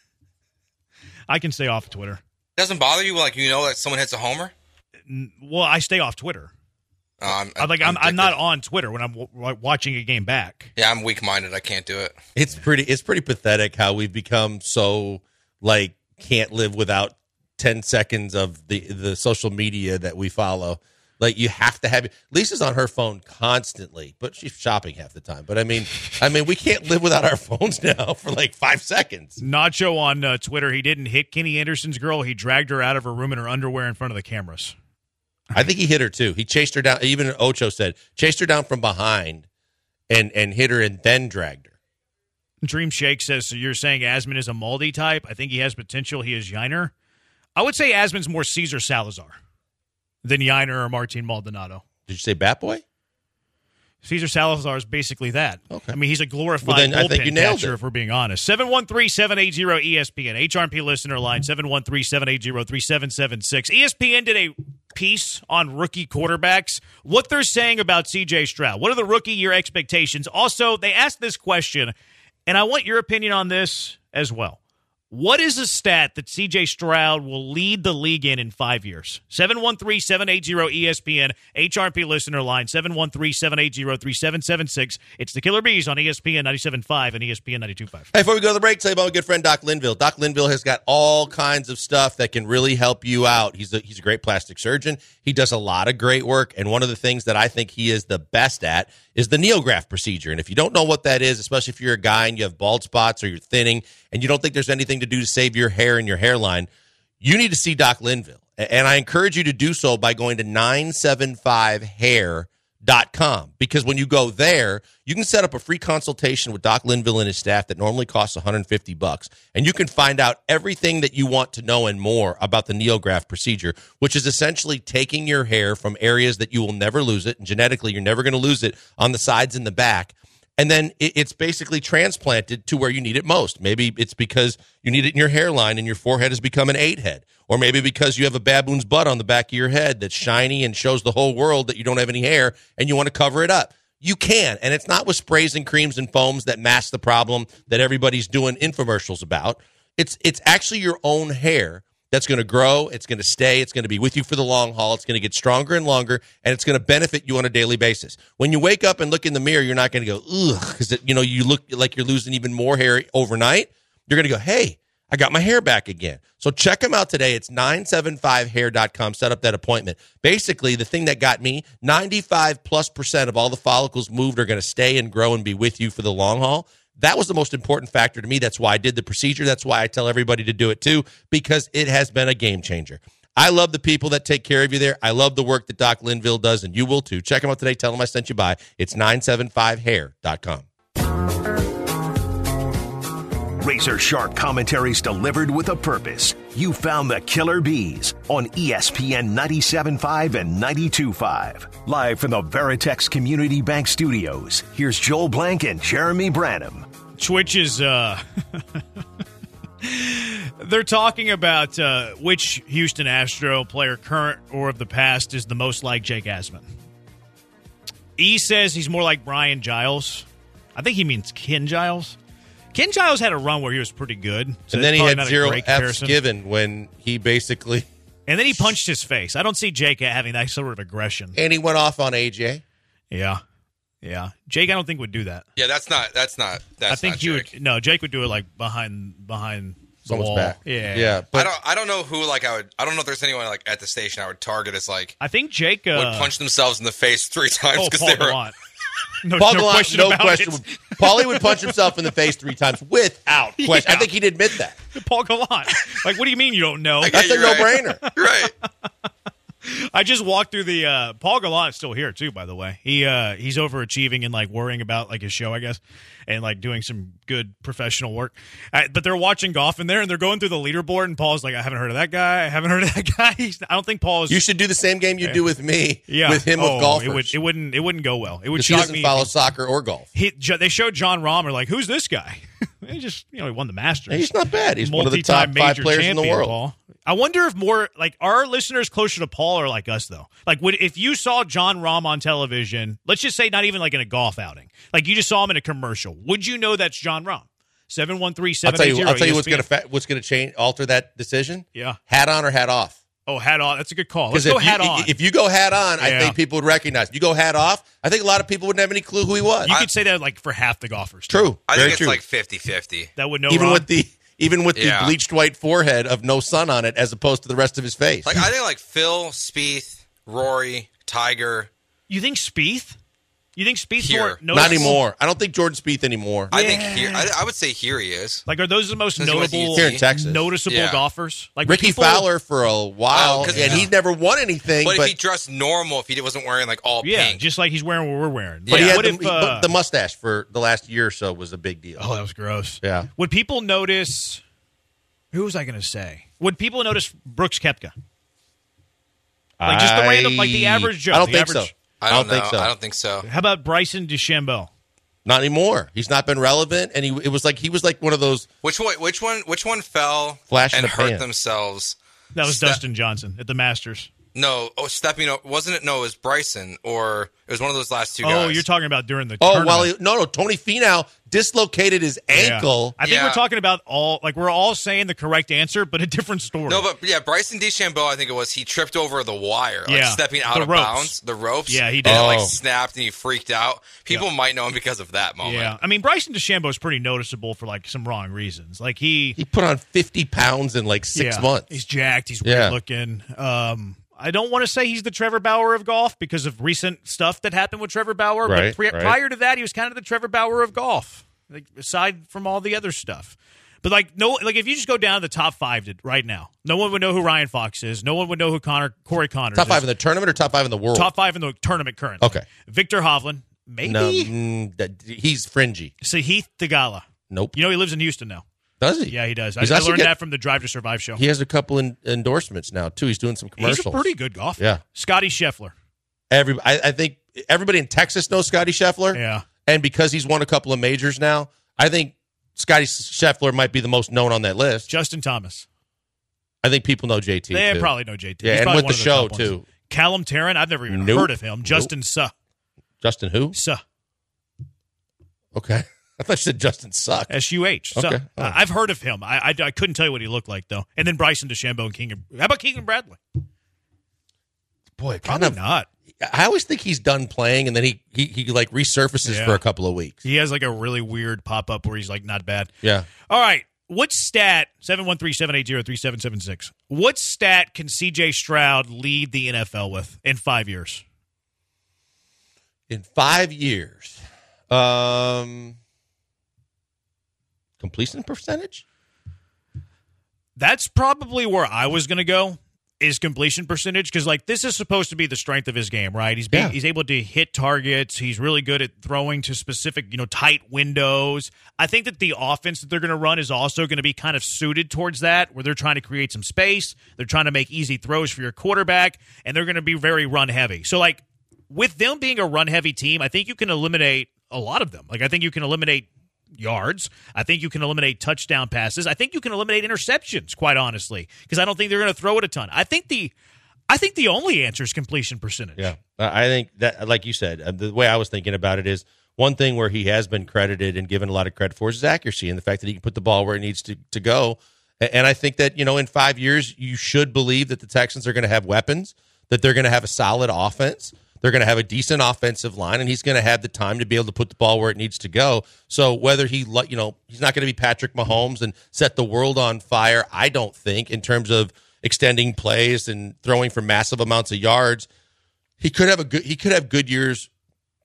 I can stay off Twitter. Doesn't bother you that someone hits a homer? Well, I stay off Twitter. I'm not on Twitter when I'm watching a game back. Yeah, I'm weak-minded. I can't do it. It's pretty pathetic how we've become so can't live without 10 seconds of the social media that we follow. Like, you have to have it. Lisa's on her phone constantly, but she's shopping half the time. But I mean, we can't live without our phones now for 5 seconds. Nacho on Twitter, he didn't hit Kenny Anderson's girl. He dragged her out of her room in her underwear in front of the cameras. I think he hit her too. He chased her down. Even Ocho said chased her down from behind, and hit her and then dragged her. Dream Shake says, so you're saying Asman is a Maldi type? I think he has potential. He is Yiner. I would say Asman's more Cesar Salazar than Yiner or Martin Maldonado. Did you say Bat Boy? Cesar Salazar is basically that. Okay. I mean, he's a glorified I think you bullpen nailed catcher, it. if we're being honest. 713-780-ESPN. HRP listener line, 713-780-3776. ESPN did a piece on rookie quarterbacks, what they're saying about C.J. Stroud. What are the rookie year expectations? Also, they asked this question, and I want your opinion on this as well. What is a stat that C.J. Stroud will lead the league in 5 years? 713-780-ESPN, HRP listener line, 713-780-3776. It's the Killer Bees on ESPN 97.5 and ESPN 92.5. Hey, before we go to the break, tell you about my good friend Doc Linville. Doc Linville has got all kinds of stuff that can really help you out. He's a great plastic surgeon. He does a lot of great work, and one of the things that I think he is the best at is the NeoGraft procedure. And if you don't know what that is, especially if you're a guy and you have bald spots or you're thinning and you don't think there's anything to do to save your hair and your hairline, you need to see Doc Linville. And I encourage you to do so by going to 975hair.com, because when you go there, you can set up a free consultation with Doc Linville and his staff that normally costs $150, and you can find out everything that you want to know and more about the NeoGraft procedure, which is essentially taking your hair from areas that you will never lose it, and genetically you're never going to lose it on the sides and the back, and then it's basically transplanted to where you need it most. Maybe it's because you need it in your hairline and your forehead has become an 8-head. Or maybe because you have a baboon's butt on the back of your head that's shiny and shows the whole world that you don't have any hair and you want to cover it up. You can. And it's not with sprays and creams and foams that mask the problem that everybody's doing infomercials about. It's actually your own hair that's going to grow, it's going to stay, it's going to be with you for the long haul, it's going to get stronger and longer, and it's going to benefit you on a daily basis. When you wake up and look in the mirror, you're not going to go, ugh, because you look like you're losing even more hair overnight. You're going to go, hey, I got my hair back again. So check them out today. It's 975hair.com. Set up that appointment. Basically, the thing that got me, 95+% of all the follicles moved are going to stay and grow and be with you for the long haul. That was the most important factor to me. That's why I did the procedure. That's why I tell everybody to do it too, because it has been a game changer. I love the people that take care of you there. I love the work that Doc Linville does, and you will too. Check them out today. Tell them I sent you by. It's 975hair.com. Razor sharp commentaries delivered with a purpose. You found the Killer Bees on ESPN 97.5 and 92.5. Live from the Veritex Community Bank Studios, here's Joel Blank and Jeremy Branham. Twitch is, they're talking about which Houston Astro player, current or of the past, is the most like Jake Asman. E says he's more like Brian Giles. I think he means Ken Giles. Ken Giles had a run where he was pretty good. So and then he had 0 F's comparison. given when he basically... And then he punched his face. I don't see Jake having that sort of aggression. And he went off on AJ. Yeah. Jake, I don't think would do that. Yeah, that's not. I think not he Jake. would. No, Jake would do it like behind the Someone's wall. back. Yeah. But I don't know who I don't know if there's anyone at the station I would target as I think Jake would punch themselves in the face 3 times because Paul they were. Gallant. No, Paul no Gallant, question no about question. it. Paulie would punch himself in the face 3 times without question. Yeah. I think he'd admit that. Paul Gallant. Like, what do you mean you don't know? That's a you're right. no-brainer. Right. I just walked through the Paul Gallant's still here too, by the way. He's overachieving and like worrying about like his show, I guess, and like doing some good professional work. But they're watching golf in there and they're going through the leaderboard and Paul's like, I haven't heard of that guy. I haven't heard of that guy. I don't think Paul's. You should do the same game you do with me with him with golfers. It wouldn't go well. It would Because he shock doesn't me. follow soccer or golf. They showed John Rahm. Like, who's this guy? He just he won the Masters. He's not bad. He's one of the top Multi-time 5 major players in the champion, world. Paul. I wonder if more like our listeners closer to Paul are like us though. Like, if you saw John Rahm on television, let's just say not even like in a golf outing, like you just saw him in a commercial, would you know that's John Rahm? 713-780. I'll tell you what's going to change, alter that decision. Yeah, hat on or hat off. Oh, hat on. That's a good call. Let's Because go hat on. If you go hat on, I Yeah. think people would recognize. If you go hat off, I think a lot of people wouldn't have any clue who he was. You could say that like for half the golfers. too. True. I Very think it's true. like 50-50. That would know even Rahm. with the Yeah. bleached white forehead of no sun on it, as opposed to the rest of his face. Like I think like Phil, Spieth, Rory, Tiger. You think Spieth? You think Spieth's Here. more Not noticeable? anymore. I don't think Jordan Spieth anymore. I think here. I would say here he is. Like, are those the most That's what notable, you Here in Texas. noticeable Yeah. golfers? Like Ricky people- Fowler for a while, Oh, 'cause- and yeah. he never won anything. But, But, if he dressed normal, if he wasn't wearing like all Yeah, pink, just like he's wearing what we're wearing. but he Yeah. had What if, the mustache for the last year or so was a big deal. oh, that was gross. Yeah. Would people notice? Who was I going to say? Would people notice Brooks Koepka? Like just the random, like the average Joe. I don't the think average, so. I don't think know. so. I don't think so. How about Bryson DeChambeau? Not anymore. He's not been relevant, and he was like one of those. Which one fell Flash in and the hurt pan. themselves? That was Dustin Johnson at the Masters. No, stepping up wasn't it? No, it was Bryson, or it was one of those last two guys. Oh, you're talking about during the Oh, tournament. no, Tony Finau dislocated his ankle. I think Yeah. we're talking about we're all saying the correct answer, but a different story. No, but yeah, Bryson DeChambeau, I think it was. He tripped over the wire, like Yeah, stepping out the of ropes. bounds, the ropes. Yeah, he did. And it, Oh. like snapped, and he freaked out. People might know him because of that moment. Yeah, I mean Bryson DeChambeau is pretty noticeable for like some wrong reasons. Like He put on 50 pounds in like 6 months. He's jacked. He's Yeah. weird looking. I don't want to say he's the Trevor Bauer of golf because of recent stuff that happened with Trevor Bauer. Right, but right. prior to that, he was kind of the Trevor Bauer of golf, like, aside from all the other stuff. But if you just go down to the top 5 right now, no one would know who Ryan Fox is. No one would know who Corey Connors Top 5 is. in the tournament or top 5 in the world? Top 5 in the tournament currently. Okay. Victor Hovland, maybe. No, he's fringy. Sahith Theegala. Nope. You know he lives in Houston now. Does he? Yeah, he does. I He's actually learned that from the Drive to Survive show. He has a couple endorsements now too. He's doing some commercials. He's a pretty good golfer. Yeah. Scotty Scheffler. I think everybody in Texas knows Scotty Scheffler. Yeah. And because he's won a couple of majors now, I think Scotty Scheffler might be the most known on that list. Justin Thomas. I think people know JT. They too. probably know JT. Yeah, He's and probably with one the of show top ones. too. Callum Tarrant, I've never even Nope. heard of him. Justin Suh. Justin who? Suh. Okay. I thought you said Justin Suck. S-U-H. Suh. Okay. Oh. I've heard of him. I couldn't tell you what he looked like, though. And then Bryson DeChambeau and Keegan. How about Keegan Bradley? Boy, Probably not. I always think he's done playing, and then he like resurfaces Yeah. for a couple of weeks. He has like a really weird pop-up where he's like not bad. Yeah. All right. What stat, 713-780-3776, what stat can C.J. Stroud lead the NFL with in 5 years? In 5 years, completion percentage? That's probably where I was going to go, is completion percentage, because like this is supposed to be the strength of his game, right? He's able to hit targets. He's really good at throwing to specific, tight windows. I think that the offense that they're going to run is also going to be kind of suited towards that, where they're trying to create some space. They're trying to make easy throws for your quarterback, and they're going to be very run heavy. So like with them being a run heavy team, I think you can eliminate a lot of them. Like I think you can eliminate yards. I think you can eliminate touchdown passes. I think you can eliminate interceptions, quite honestly, because I don't think they're going to throw it a ton. I think the only answer is completion percentage. Yeah. I think that, like you said, the way I was thinking about it is one thing where he has been credited and given a lot of credit for is his accuracy and the fact that he can put the ball where it needs to go. And I think that, in 5 years, you should believe that the Texans are going to have weapons, that they're going to have a solid offense. They're going to have a decent offensive line, and he's going to have the time to be able to put the ball where it needs to go. So whether he's not going to be Patrick Mahomes and set the world on fire, I don't think, in terms of extending plays and throwing for massive amounts of yards. He could have good years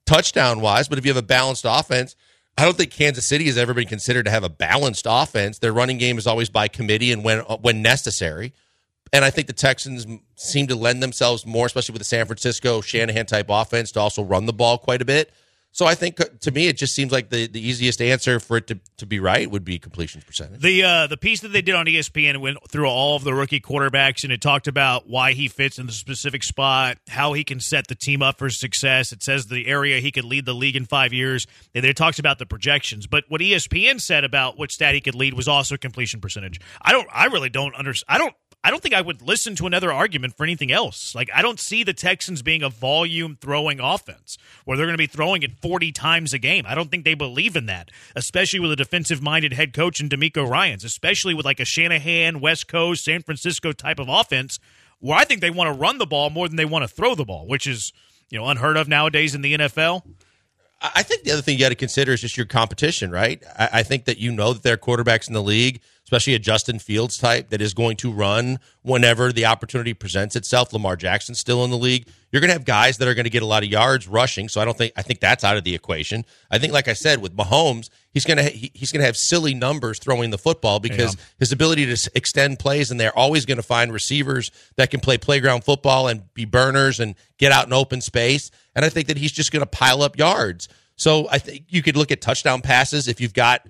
touchdown-wise, but if you have a balanced offense, I don't think Kansas City has ever been considered to have a balanced offense. Their running game is always by committee and when necessary. And I think the Texans seem to lend themselves more, especially with the San Francisco Shanahan-type offense, to also run the ball quite a bit. So I think, to me, it just seems like the easiest answer for it to be right would be completions percentage. The piece that they did on ESPN went through all of the rookie quarterbacks, and it talked about why he fits in the specific spot, how he can set the team up for success. It says the area he could lead the league in 5 years. And it talks about the projections. But what ESPN said about which stat he could lead was also completion percentage. I really don't understand. I don't think I would listen to another argument for anything else. Like, I don't see the Texans being a volume throwing offense where they're going to be throwing it 40 times a game. I don't think they believe in that, especially with a defensive-minded head coach in DeMeco Ryans, especially with like a Shanahan, West Coast, San Francisco type of offense where I think they want to run the ball more than they want to throw the ball, which is, unheard of nowadays in the NFL. I think the other thing you got to consider is just your competition, right? I think that that there are quarterbacks in the league, especially a Justin Fields type, that is going to run whenever the opportunity presents itself. Lamar Jackson's still in the league. You're going to have guys that are going to get a lot of yards rushing, so I think that's out of the equation. I think, like I said, with Mahomes, he's going to have silly numbers throwing the football because his ability to extend plays, and they're always going to find receivers that can play playground football and be burners and get out in open space. And I think that he's just going to pile up yards. So I think you could look at touchdown passes if you've got,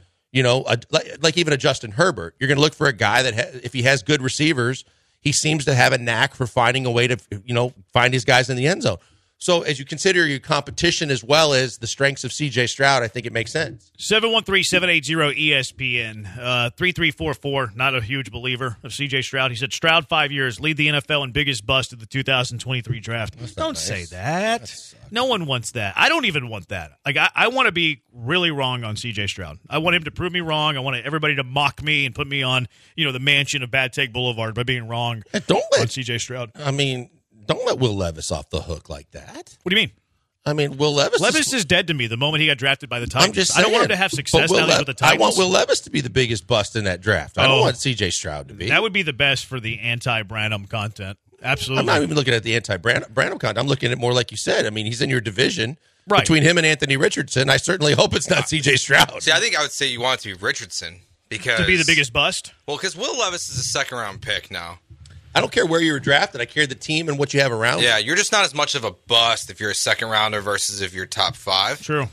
like even a Justin Herbert. You're going to look for a guy that if he has good receivers, he seems to have a knack for finding a way to, find his guys in the end zone. So as you consider your competition as well as the strengths of C.J. Stroud, I think it makes sense. 713-780-ESPN, 3344, not a huge believer of C.J. Stroud. He said, Stroud 5 years, lead the NFL in biggest bust of the 2023 draft. Don't say that. No one wants that. I don't even want that. Like, I want to be really wrong on C.J. Stroud. I want him to prove me wrong. I want everybody to mock me and put me on, the mansion of Bad Take Boulevard by being wrong on C.J. Stroud. Don't let Will Levis off the hook like that. What do you mean? Will Levis is dead to me the moment he got drafted by the Titans. I'm just saying, I don't want him to have success now he's with the Titans. I want Will Levis to be the biggest bust in that draft. I don't want C.J. Stroud to be. That would be the best for the anti-Branham content. Absolutely. I'm not even looking at the anti-Branham content. I'm looking at more like you said. He's in your division. Right. Between him and Anthony Richardson, I certainly hope it's not C.J. Stroud. See, I think I would say you want it to be Richardson. To be the biggest bust? Well, because Will Levis is a second-round pick now. I don't care where you were drafted. I care the team and what you have around. Yeah, you're just not as much of a bust if you're a second-rounder versus if you're top 5. True.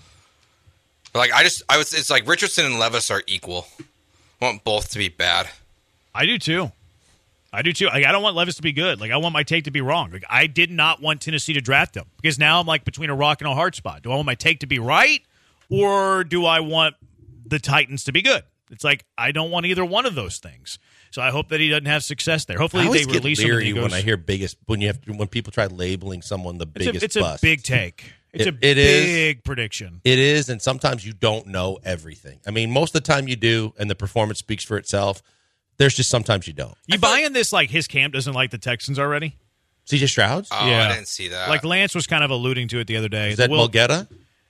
Like, it's like Richardson and Levis are equal. I want both to be bad. I do, too. Like, I don't want Levis to be good. Like, I want my take to be wrong. Like, I did not want Tennessee to draft him because now I'm, like, between a rock and a hard spot. Do I want my take to be right or do I want the Titans to be good? It's like, I don't want either one of those things. So I hope that he doesn't have success there. Hopefully they release him. When I hear biggest, when people try labeling someone the biggest it's bust. a big take. It's a big prediction. It is, and sometimes you don't know everything. Most of the time you do, and the performance speaks for itself. There's just sometimes you don't. You buying this like his camp doesn't like the Texans already? C.J. Stroud? Oh, yeah. I didn't see that. Like Lance was kind of alluding to it the other day. Is that Mulgeta?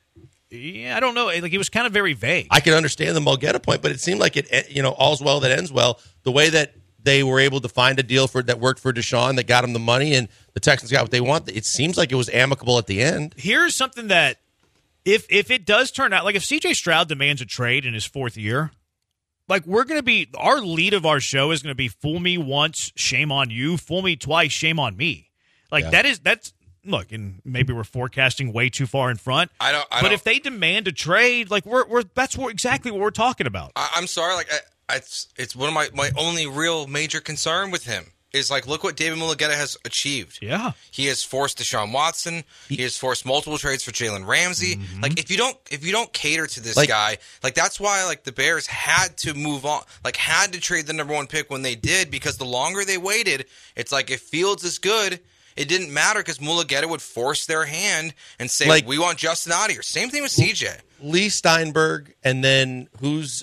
Yeah, I don't know. Like, he was kind of very vague. I can understand the Mulgeta point, but it seemed like all's well that ends well. The way that they were able to find a deal that worked for Deshaun, that got him the money, and the Texans got what they want. It seems like it was amicable at the end. Here's something that, if it does turn out, like if C.J. Stroud demands a trade in his 4th year, like our lead of our show is going to be fool me once, shame on you, fool me twice, shame on me. Like that's. Look, and maybe we're forecasting way too far in front. But if they demand a trade, like that's exactly what we're talking about. I'm sorry, like it's one of my only real major concern with him is like look what David Mulugeta has achieved. Yeah, he has forced Deshaun Watson. He has forced multiple trades for Jalen Ramsey. Mm-hmm. Like if you don't cater to this guy, like that's why like the Bears had to move on, like had to trade the number 1 pick when they did because the longer they waited, it's like if Fields is good. It didn't matter because Mulugeta would force their hand and say, like, we want Justin out of here. Same thing with CJ. Lee Steinberg, and then who's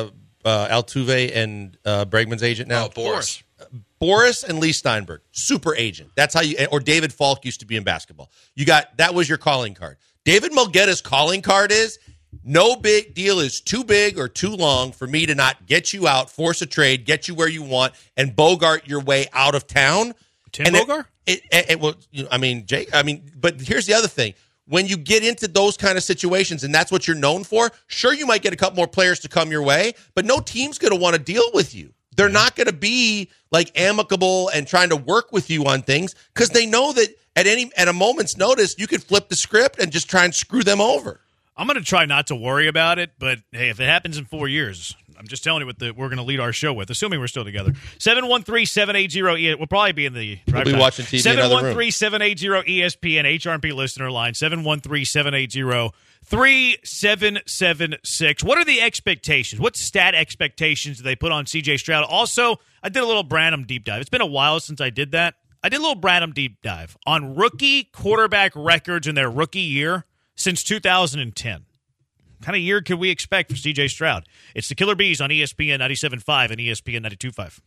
Altuve and Bregman's agent now? Oh, Boris. Boris and Lee Steinberg, super agent. That's how or David Falk used to be in basketball. That was your calling card. David Mulgeta's calling card is, no big deal is too big or too long for me to not get you out, force a trade, get you where you want, and bogart your way out of town. Tim Bogart? But here's the other thing. when you get into those kind of situations and that's what you're known for, sure, you might get a couple more players to come your way, but no team's going to want to deal with you. They're not going to be like amicable and trying to work with you on things because they know that at a moment's notice, you could flip the script and just try and screw them over. I'm going to try not to worry about it, but hey, if it happens in 4 years, I'm just telling you what we're going to lead our show with, assuming we're still together. 713-780-ESPN. We'll probably be in the We'll be watching TV in another room. 713-780-ESPN, HRP listener line, 713-780-3776. What are the expectations? What stat expectations do they put on C.J. Stroud? Also, I did a little Branham deep dive. It's been a while since I did that. I did a little Branham deep dive on rookie quarterback records in their rookie year since 2010. What kind of year could we expect for C.J. Stroud? It's the Killer Bees on ESPN 97.5 and ESPN 92.5.